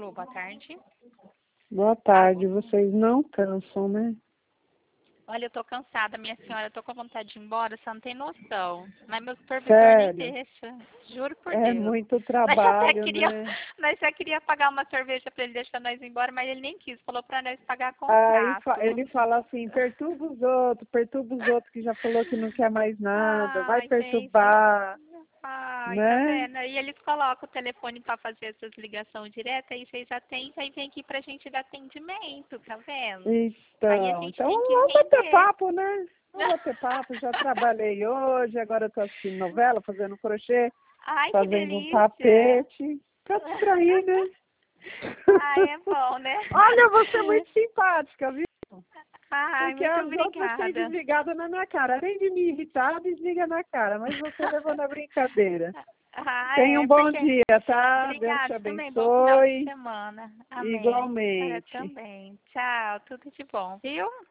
Alô, boa tarde. Boa tarde, vocês não cansam, né? Olha, eu tô cansada, minha senhora, eu tô com vontade de ir embora, você não tem noção. Mas meu supervisor nem Sério? deixa, juro por É Deus. muito Nós até trabalho, queria, né? nós já queria pagar uma cerveja pra ele deixar nós ir embora, mas ele nem quis, falou pra nós pagar Aí contrato. ele fala assim, perturba os outros que já falou que não quer mais nada, vai Ai, gente. perturbar, Ai, tá né? vendo? Aí eles colocam o telefone pra fazer essas ligações diretas, aí vocês atendem, aí vem aqui pra gente dar atendimento, tá vendo? Aí a gente Então tem que vamos bater vender. papo, né? Vamos bater papo, já trabalhei hoje, agora eu tô assistindo novela, fazendo crochê, Ai, que fazendo um delícia! tapete, pra distrair, né? Ai, é bom, né? Olha, você é muito simpática, viu? Ai, Porque muito as outras têm obrigada. desligado na minha cara. Além de me irritar, desliga na cara. Mas você levou na brincadeira. Ah, Tenha um é, bom porque... dia, tá? Deus te Obrigada também, bom final de abençoe. semana. Amém. Para Igualmente. também. Tchau, tudo de bom, viu?